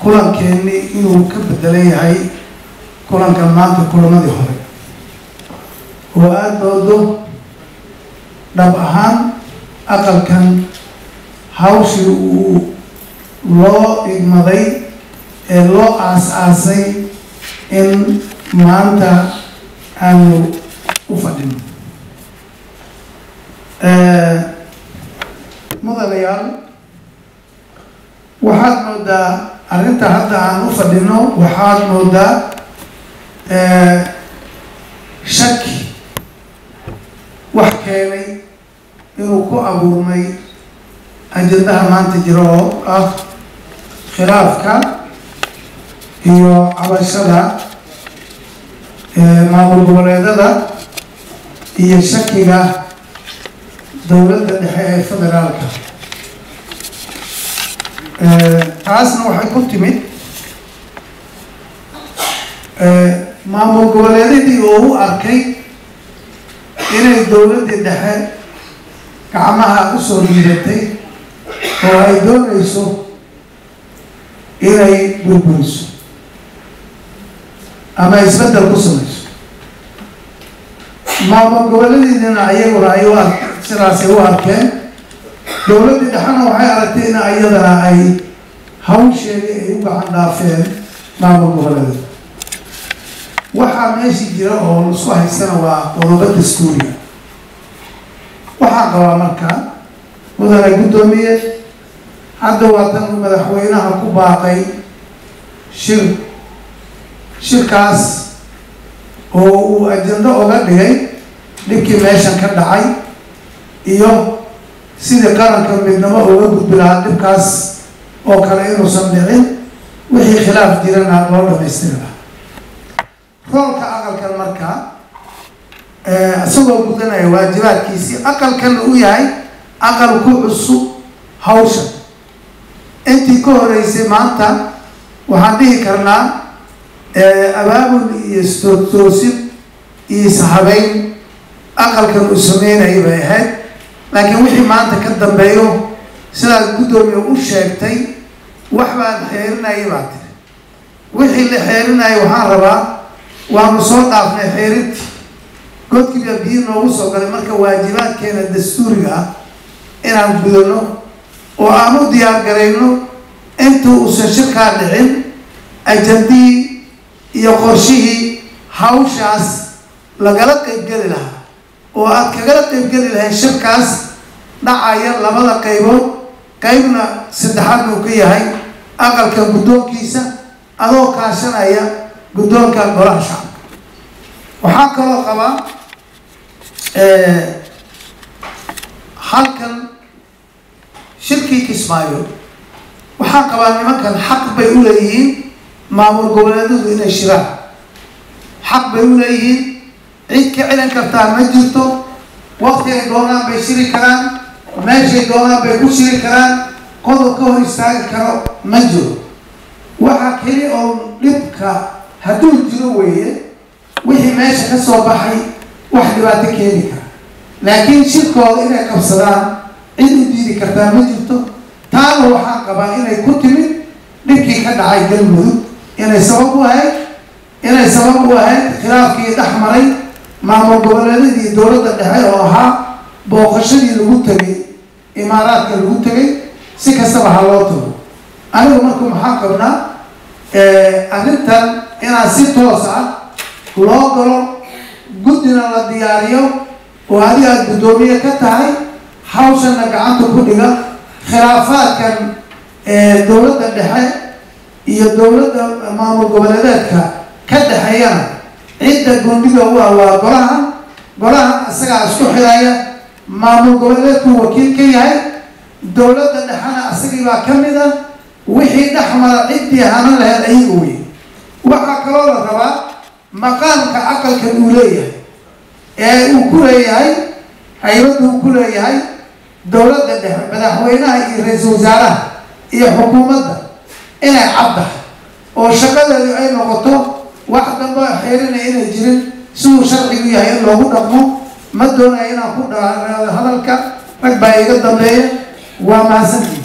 كلان كأني إنه كبدلي هاي كلان كان مانك كلان ذي هاي وقال برضو دب أهم أقل كان هاوشي لو إجمالي لو أساسي إن مانتا أنو أفدم مدليال waxaad moodaa arrinta hadda aan u fadhino waxaad moodaa shaki wax keenay inuu ku abuurmay ajandaha maanta jiro oo ah khilaafka iyo cabashada maamul goboleedada iyo shakiga dowladda dhexe ee federaalka taasna waxay ku timid maamul goboleedadii oo u arkay inay dowladda dhexe gacmaha u soo riidatay oo ay doonayso inay burburiso ama isbeddel ku samayso maamul goboleediina ayaguna ay sidaasay u arkeen dowladda dhexena waxay aragtay in ayadana ay hawsheedii ay u gacan dhaafeen maamul goboleeda waxaa meeshii jira oo isku haystana waa qodobo dastuuriya waxaan qabaa markaa mudane guddoomiye hadda waa tan madaxweynaha ku baaqay shirkaas oo uu ajando oga dhigay dhibkii meeshan ka dhacay iyo sidii qaranka midnimo uga gudbi lahaa dhibkaas oo kale inuusan dhicin wixii khilaaf jirana loo dhamaystiri lahaa roolka aqalkan markaa isagoo gudanaya waajibaadkiisii aqalkan uu yahay aqal ku cusub hawsha intii ka horeysay maanta waxaan dhihi karnaa abaabul iyo toosin iyo sahabeyn aqalkan uu sameynayay bay ahayd laakiin wixii maanta ka dambeeyo sidaad guddoomiye u sheegtay wax baan xeerinayay baa tiri wixii la xeerinayay waxaan rabaa waanu soo dhaafnay xeerintii godkiiba biyo noogu soo galay marka waajibaadkeena dastuuriga ah inaan gudano oo aan u diyaar garayno inta uusan shirkaa dhicin ajandihii iyo qorshihii hawshaas lagala qaybgeli lahaa oo aad kagala qaybgeli lahayd shirkaas dhacaya labada qaybood qaybna saddexaad uu ka yahay aqalka guddoonkiisa adoo kaashanaya guddoonka golaha shacabka waxaa kaloo qabaa halkan shirkii Kismaayo waxaan qabaa nimankan xaq bay u leeyihiin maamul goboleedyadu inay shiraan xaq bay u leeyihiin cid ka celin kartaa ma jirto waqti ay doonaan bay shiri karaan meeshay doonaan bay ku shiri karaan qodob ka hor istaagi karo ma jiro waxa keli oo dhibka hadduu jiro weeye wixii meesha ka soo baxay wax dhibaato keeni kara laakiin shirkooda inay qabsadaan cid u diidi kartaa ma jirto taana waxaan qabaa inay ku timid dhibkii ka dhacay galmudug inay sabab u ahayd khilaafkii dhex maray maamul goboleedadii dowladda dhexe oo ahaa booqashadii lagu tegay imaaraadka lagu tegay si kastaba ha loo tago anigu marka maxaan qabnaa arrintan inaan si toos ah loo galo guddina la diyaariyo oo adiga aad guddoomiye ka tahay hawshana gacanta ku dhiga khilaafaadkan dowladda dhexe iyo dowladda maamul goboleedeedka ka dhexeeyana cidda gundhiga u ah waa golahan isagaa isku xidhaya maamul goboleedku wakiil ka yahay dowladda dhexena asagii baa ka mid ah wixii dhex mara ciddii hanan lahayd ayaga wey waxaa kaloo la rabaa maqaamka aqalkan uu leeyahay ee uu ku leeyahay haybadda uu ku leeyahay dowladda dhexe madaxweynaha iyo ra-iisul wasaaraha iyo xukuumadda inay caddahay oo shaqadeedu ay noqoto wax dambe xeerinaya inay jirin siduu sharcigu yahay in loogu dhaqmo ma doonaya inaan ku dhawaaqo hadalka rag baa iga dambeeya waa mahadsantihiin